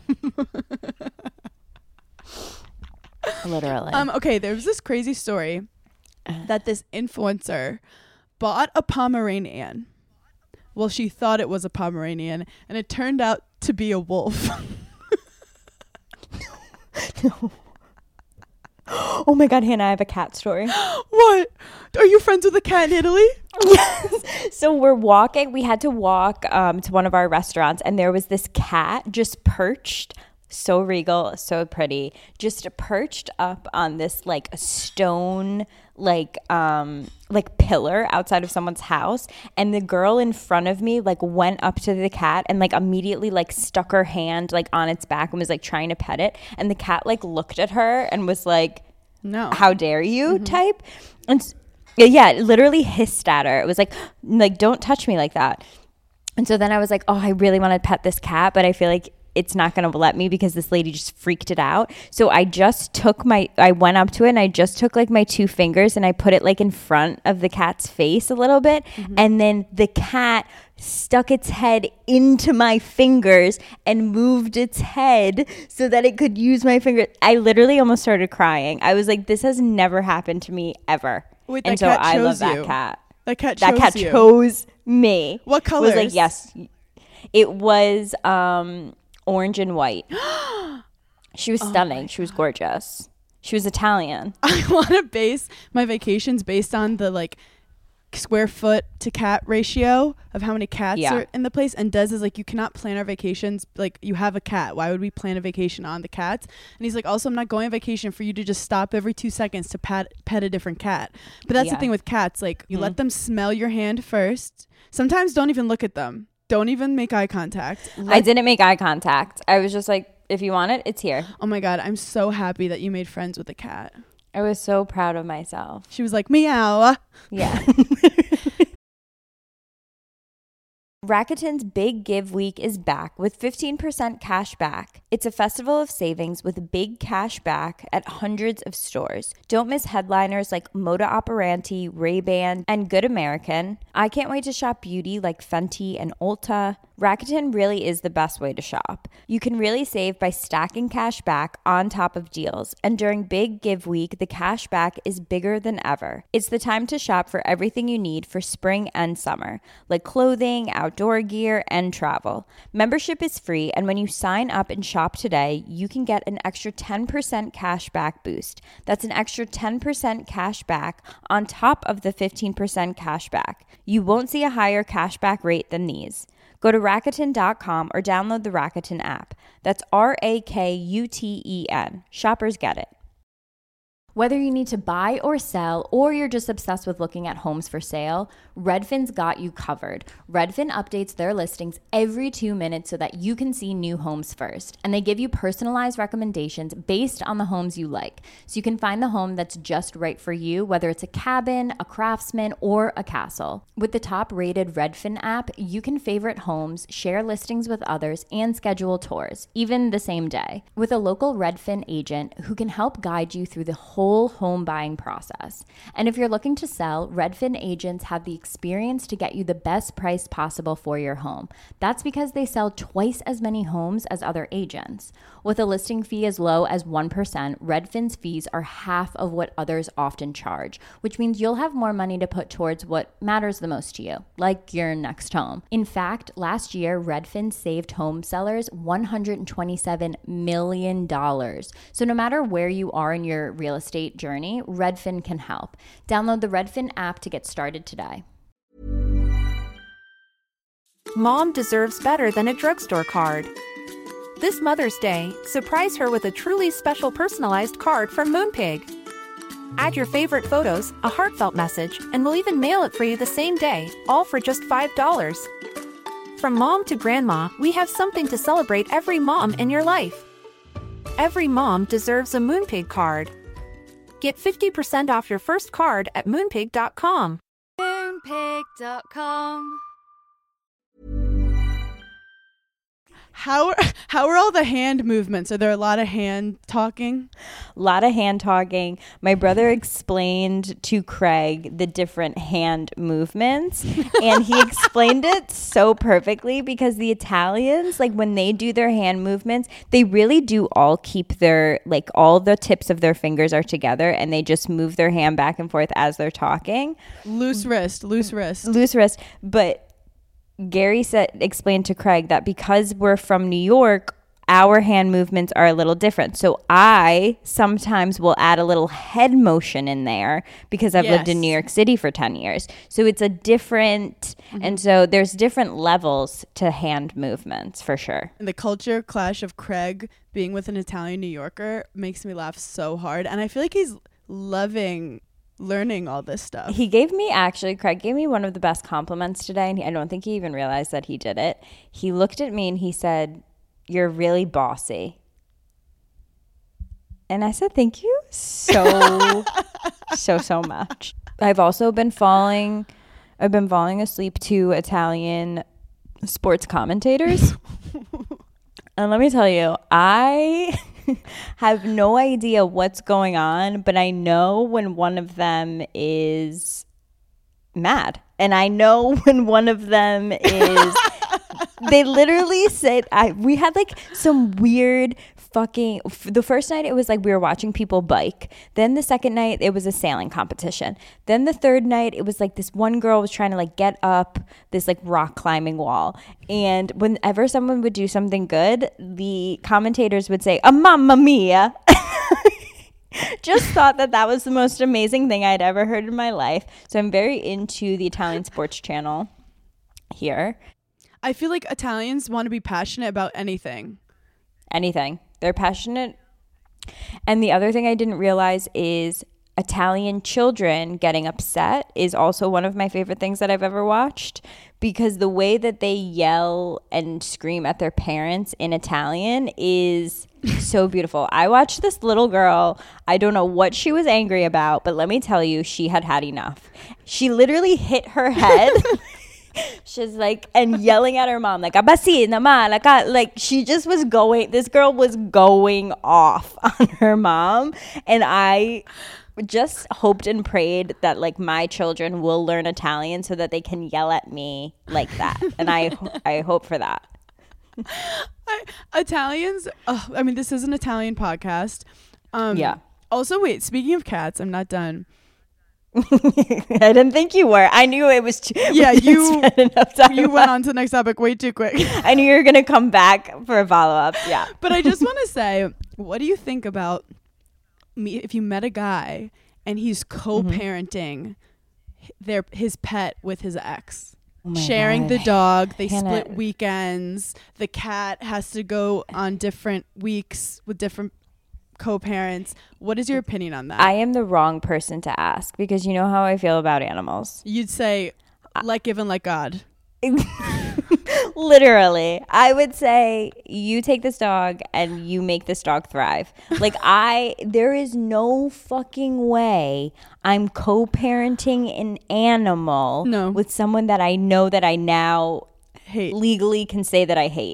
Literally. Um, okay, there was this crazy story that this influencer bought a Pomeranian. Well, she thought it was a Pomeranian, and it turned out to be a wolf. No. Oh my God, Hannah, I have a cat story. What? Are you friends with a cat in Italy? Yes. So we're walking. We had to walk um, to one of our restaurants, and there was this cat just perched, so regal, so pretty, just perched up on this like stone, like um, like pillar outside of someone's house. And the girl in front of me like went up to the cat and like immediately like stuck her hand like on its back and was like trying to pet it. And the cat like looked at her and was like, No. how dare you mm-hmm. type. And s- yeah, it literally hissed at her. It was like, like, don't touch me like that. And so then I was like, oh, I really want to pet this cat, but I feel like it's not going to let me because this lady just freaked it out. So I just took my, I went up to it and I just took like my two fingers and I put it like in front of the cat's face a little bit. Mm-hmm. And then the cat stuck its head into my fingers and moved its head so that it could use my fingers. I literally almost started crying. I was like, this has never happened to me ever. Wait, and that so cat I chose love that you. cat. That cat chose That cat you. chose me. What colors? Was like, yes. It was um, orange and white. She was stunning. Oh she was gorgeous. She was Italian. I want to base my vacations based on the like square foot to cat ratio of how many cats yeah. are in the place. And Des is like, you cannot plan our vacations like you have a cat. Why would we plan a vacation on the cats? And he's like, also, I'm not going on vacation for you to just stop every two seconds to pat pet a different cat. But that's yeah. the thing with cats. Like you mm-hmm. let them smell your hand first. Sometimes don't even look at them. Don't even make eye contact. Let- I didn't make eye contact. I was just like, if you want it, it's here. Oh my God. I'm so happy that you made friends with a cat. I was so proud of myself. She was like, meow. Yeah. Rakuten's Big Give Week is back with fifteen percent cash back. It's a festival of savings with big cash back at hundreds of stores. Don't miss headliners like Moda Operandi, Ray-Ban, and Good American. I can't wait to shop beauty like Fenty and Ulta. Rakuten really is the best way to shop. You can really save by stacking cash back on top of deals. And during Big Give Week, the cash back is bigger than ever. It's the time to shop for everything you need for spring and summer, like clothing, outdoor gear, and travel. Membership is free, and when you sign up and shop today, you can get an extra ten percent cash back boost. That's an extra ten percent cash back on top of the fifteen percent cash back. You won't see a higher cash back rate than these. Go to Rakuten dot com or download the Rakuten app. That's R A K U T E N. Shoppers get it. Whether you need to buy or sell, or you're just obsessed with looking at homes for sale, Redfin's got you covered. Redfin updates their listings every two minutes so that you can see new homes first. And they give you personalized recommendations based on the homes you like. So you can find the home that's just right for you, whether it's a cabin, a craftsman, or a castle. With the top-rated Redfin app, you can favorite homes, share listings with others, and schedule tours, even the same day. With a local Redfin agent who can help guide you through the whole whole home buying process. And if you're looking to sell, Redfin agents have the experience to get you the best price possible for your home. That's because they sell twice as many homes as other agents. With a listing fee as low as one percent, Redfin's fees are half of what others often charge, which means you'll have more money to put towards what matters the most to you, like your next home. In fact, last year, Redfin saved home sellers one hundred twenty-seven million dollars. So no matter where you are in your real estate journey, Redfin can help. Download the Redfin app to get started today. Mom deserves better than a drugstore card. This Mother's Day, surprise her with a truly special personalized card from Moonpig. Add your favorite photos, a heartfelt message, and we'll even mail it for you the same day, all for just five dollars. From mom to grandma, we have something to celebrate every mom in your life. Every mom deserves a Moonpig card. Get fifty percent off your first card at moonpig dot com. moonpig dot com. How how are all the hand movements? Are there a lot of hand talking? A lot of hand talking. My brother explained to Craig the different hand movements, and he explained it so perfectly because the Italians, like when they do their hand movements, they really do all keep their, like all the tips of their fingers are together, and they just move their hand back and forth as they're talking. Loose wrist, loose wrist. Loose wrist. But Gary said, explained to Craig that because we're from New York, our hand movements are a little different. So I sometimes will add a little head motion in there because I've Yes. lived in New York City for ten years. So it's a different, mm-hmm. and so there's different levels to hand movements for sure. And the culture clash of Craig being with an Italian New Yorker makes me laugh so hard. And I feel like he's loving learning all this stuff. He gave me, actually, Craig gave me one of the best compliments today, and he, I don't think he even realized that he did it. He looked at me and he said, "You're really bossy." And I said, thank you so, so, so much. I've also been falling, I've been falling asleep to Italian sports commentators. And let me tell you, I have no idea what's going on, but I know when one of them is mad. And I know when one of them is, they literally said, I, we had like some weird fucking, the first night it was like we were watching people bike. Then the second night it was a sailing competition. Then the third night it was like this one girl was trying to like get up this like rock climbing wall. And whenever someone would do something good, the commentators would say, "A mamma mia." Just thought that that was the most amazing thing I'd ever heard in my life. So I'm very into the Italian sports channel here. I feel like Italians want to be passionate about anything. Anything. They're passionate. And the other thing I didn't realize is Italian children getting upset is also one of my favorite things that I've ever watched, because the way that they yell and scream at their parents in Italian is so beautiful. I watched this little girl. I don't know what she was angry about, but let me tell you, she had had enough. She literally hit her head. She's like, and yelling at her mom, like, "Abasina, ma, like, like, she just was going, this girl was going off on her mom. And I just hoped and prayed that, like, my children will learn Italian so that they can yell at me like that. And I, I hope for that. I, Italians, oh, I mean, this is an Italian podcast. Um, yeah. Also, wait, speaking of cats, I'm not done. I didn't think you were. I knew it was too. Yeah, you you went about. on to the next topic way too quick. I knew you were gonna come back for a follow up. Yeah, but I just want to say, what do you think about me if you met a guy and he's co-parenting mm-hmm. their his pet with his ex, oh sharing God. the dog, they Hannah. split weekends, the cat has to go on different weeks with different co-parents. What is your opinion on that? I am the wrong person to ask, because you know how I feel about animals. You'd say like given like God. Literally, I would say you take this dog and you make this dog thrive. Like, I there is no fucking way I'm co-parenting an animal no. with someone that I know that I now hate, legally can say that I hate.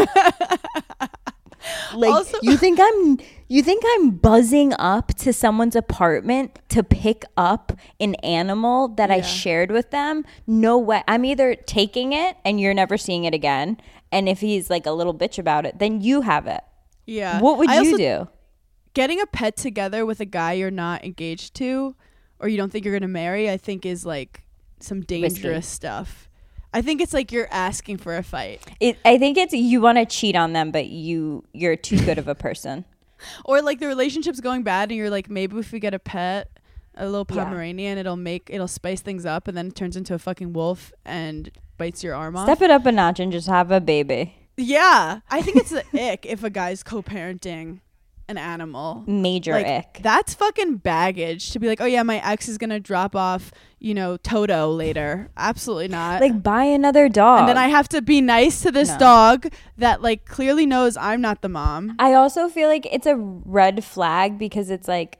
Like, also, you think I'm you think I'm buzzing up to someone's apartment to pick up an animal that yeah. I shared with them? No way. I'm either taking it and you're never seeing it again, and if he's like a little bitch about it, then you have it. Yeah. What would I you also, do? Getting a pet together with a guy you're not engaged to or you don't think you're going to marry, I think is like some dangerous Risky. stuff. I think it's like you're asking for a fight. It, I think it's you want to cheat on them, but you you're too good of a person. Or like the relationship's going bad and you're like, maybe if we get a pet, a little Pomeranian, yeah. it'll make it'll spice things up, and then it turns into a fucking wolf and bites your arm off. Step it up a notch and just have a baby. Yeah, I think it's the ick if a guy's co-parenting an animal. Major like, ick. That's fucking baggage to be like, oh yeah, my ex is gonna drop off, you know, Toto later. Absolutely not. Like, buy another dog. And then I have to be nice to this No. dog that like clearly knows I'm not the mom. I also feel like it's a red flag, because it's like,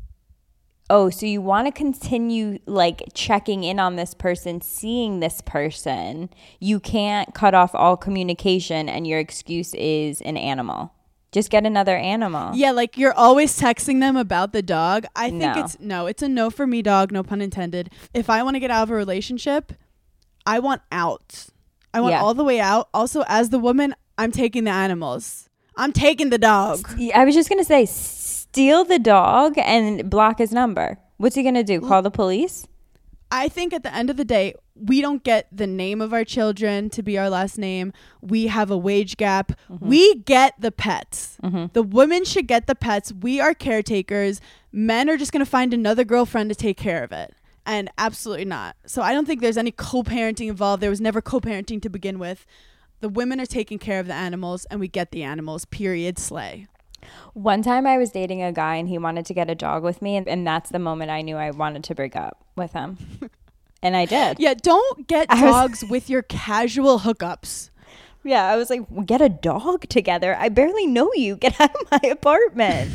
oh, so you want to continue like checking in on this person, seeing this person. You can't cut off all communication and your excuse is an animal. Just get another animal. Yeah, like you're always texting them about the dog. I think No. it's no, it's a no for me, dog, no pun intended. If I want to get out of a relationship, I want out. I want Yeah. all the way out. Also, as the woman, I'm taking the animals. I'm taking the dog. I was just going to say, steal the dog and block his number. What's he going to do? Call the police? I think at the end of the day, we don't get the name of our children to be our last name. We have a wage gap. Mm-hmm. We get the pets. Mm-hmm. The women should get the pets. We are caretakers. Men are just going to find another girlfriend to take care of it. And absolutely not. So I don't think there's any co-parenting involved. There was never co-parenting to begin with. The women are taking care of the animals, and we get the animals, period, slay. One time I was dating a guy and he wanted to get a dog with me, and, and that's the moment I knew I wanted to break up with him. And I did. Yeah, don't get I dogs was- with your casual hookups. Yeah, I was like, well, get a dog together. I barely know you. Get out of my apartment.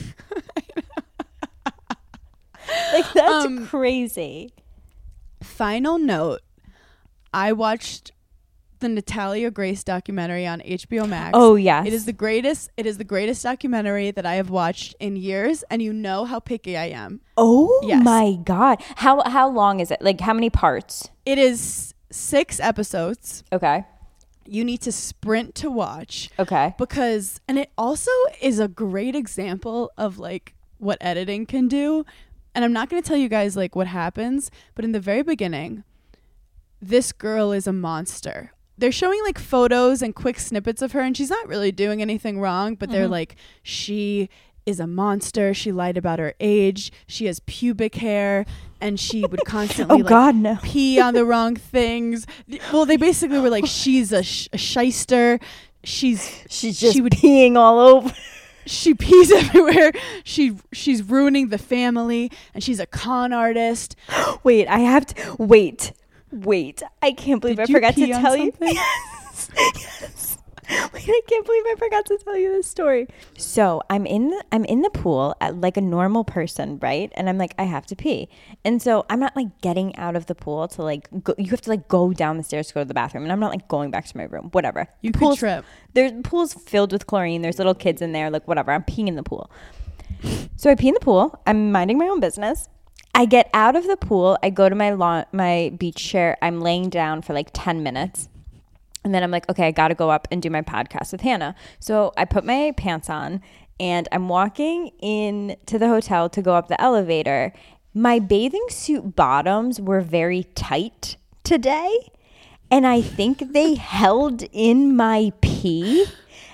Like, that's Um, crazy. Final note. I watched the Natalia Grace documentary on H B O Max. Oh, yes. It is the greatest. It is the greatest documentary that I have watched in years, and you know how picky I am. Oh Yes. my God. How how long is it? Like how many parts? It is six episodes. Okay. You need to sprint to watch. Okay. Because, and it also is a great example of like what editing can do. And I'm not going to tell you guys like what happens, but in the very beginning, this girl is a monster. They're showing like photos and quick snippets of her, and she's not really doing anything wrong, but mm-hmm. they're like, she is a monster. She lied about her age. She has pubic hair, and she would constantly oh, like God, no. pee on the wrong things. Well, they basically were like, she's a, sh- a shyster. She's she's just she would, peeing all over. She pees everywhere. She she's ruining the family, and she's a con artist. Wait, I have to wait. Wait, I can't believe Did I forgot to tell you. Yes. yes. Wait, I can't believe I forgot to tell you this story. So I'm in the, I'm in the pool at like a normal person, right? And I'm like, I have to pee. And so I'm not like getting out of the pool to like, go, you have to like go down the stairs to go to the bathroom. And I'm not like going back to my room, whatever. You the could pool's, trip. There's pool's filled with chlorine. There's little kids in there, like whatever. I'm peeing in the pool. So I pee in the pool. I'm minding my own business. I get out of the pool. I go to my lawn, my beach chair. I'm laying down for like ten minutes. And then I'm like, okay, I got to go up and do my podcast with Hannah. So I put my pants on and I'm walking in to the hotel to go up the elevator. My bathing suit bottoms were very tight today. And I think they held in my pee.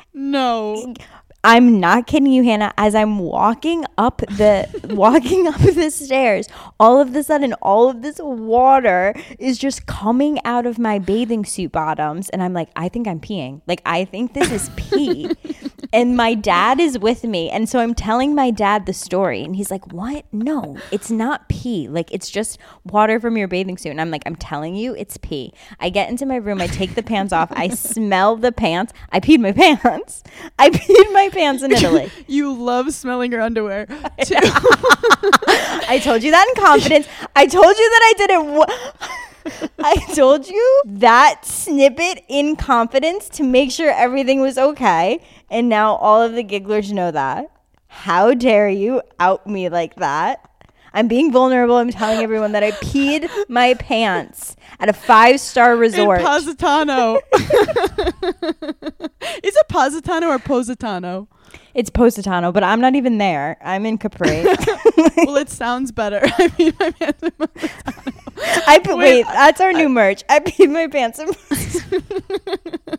No. I'm not kidding you, Hannah. As I'm walking up the walking up the stairs, all of a sudden, all of this water is just coming out of my bathing suit bottoms, and I'm like, I think I'm peeing. Like, I think this is pee. And my dad is with me, and so I'm telling my dad the story, and he's like, "What? No, it's not pee. Like, it's just water from your bathing suit." And I'm like, "I'm telling you, it's pee." I get into my room, I take the pants off, I smell the pants. I peed my pants. I peed my pants in Italy. You love smelling your underwear too. I told you that in confidence. I told you that I didn't w- I told you that snippet in confidence to make sure everything was okay, and now all of the gigglers know that. How dare you out me like that? I'm being vulnerable. I'm telling everyone that I peed my pants at a five-star resort. In Positano. Is it Positano or Positano? It's Positano, but I'm not even there. I'm in Capri. Well, it sounds better. I peed my pants in Positano. I pe- wait, that's our new merch. I peed my pants in Positano.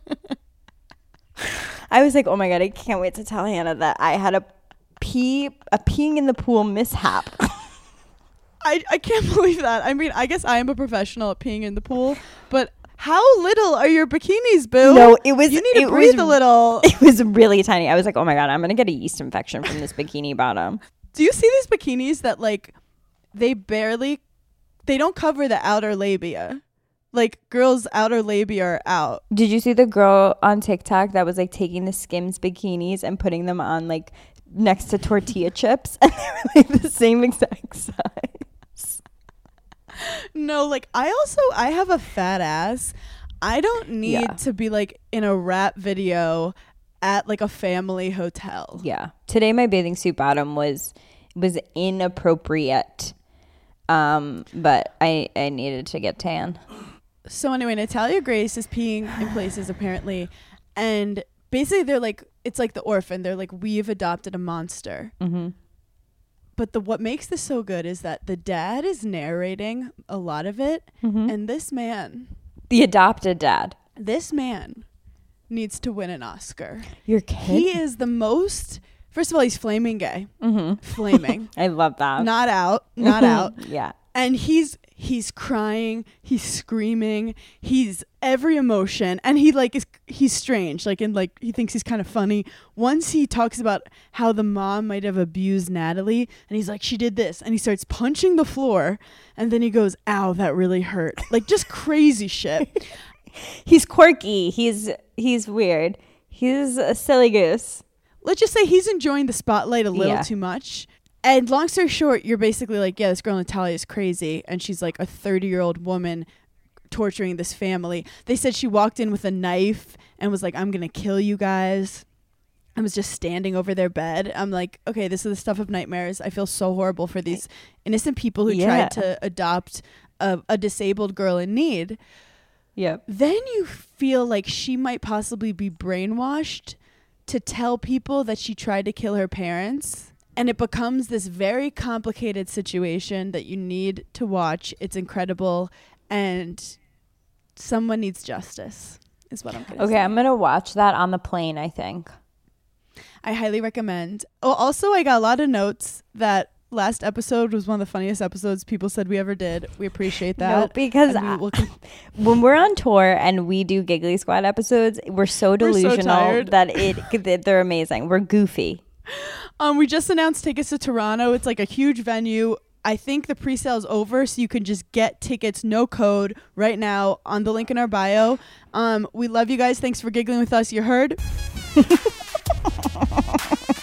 I was like, oh my God, I can't wait to tell Hannah that I had a pee, a peeing in the pool mishap. I, I can't believe that. I mean, I guess I am a professional at peeing in the pool, but how little are your bikinis, boo? No, it was. You need to it breathe was, a little. It was really tiny. I was like, oh my God, I'm gonna get a yeast infection from this bikini bottom. Do you see these bikinis that like they barely, they don't cover the outer labia? Like girls' outer labia are out. Did you see the girl on TikTok that was like taking the Skims bikinis and putting them on like next to tortilla chips, and they were like the same exact size? No, like I also I have a fat ass. I don't need Yeah. to be like in a rap video at like a family hotel. Yeah. Today my bathing suit bottom was was inappropriate. Um, but I I needed to get tan. So anyway, Natalia Grace is peeing in places apparently, and basically they're like, it's like The Orphan. They're like, we've adopted a monster. Mm-hmm. But the what makes this so good is that the dad is narrating a lot of it, Mm-hmm. and this man, The adopted dad. this man needs to win an Oscar. You're He kidding? is the most. First of all, he's flaming gay, Mm-hmm. flaming, I love that. not out, not out, Yeah. and he's he's crying, he's screaming, he's every emotion, and he like is he's strange, like and like he thinks he's kind of funny. Once he talks about how the mom might have abused Natalie, and he's like, she did this, and he starts punching the floor, and then he goes, ow, that really hurt, like just crazy shit. He's quirky. He's he's weird. He's a silly goose. Let's just say he's enjoying the spotlight a little Yeah. too much. And long story short, you're basically like, yeah, this girl Natalia is crazy, and she's like a thirty year old woman torturing this family. They said she walked in with a knife and was like, I'm going to kill you guys. I was just standing over their bed. I'm like, okay, this is the stuff of nightmares. I feel so horrible for these innocent people who Yeah. tried to adopt a, a disabled girl in need. Yep. Then you feel like she might possibly be brainwashed to tell people that she tried to kill her parents. And it becomes this very complicated situation that you need to watch. It's incredible. And someone needs justice, is what I'm going to Okay, say. I'm going to watch that on the plane, I think. I highly recommend. Oh, also, I got a lot of notes that last episode was one of the funniest episodes people said we ever did. We appreciate that. No, because And we will con- when we're on tour and we do Giggly Squad episodes, we're so We're so delusional tired. that it that they're amazing. We're goofy. um, we just announced tickets to Toronto. It's like a huge venue. I think the pre-sale's over, so you can just get tickets, no code, right now on the link in our bio. Um, we love you guys. Thanks for giggling with us. You heard?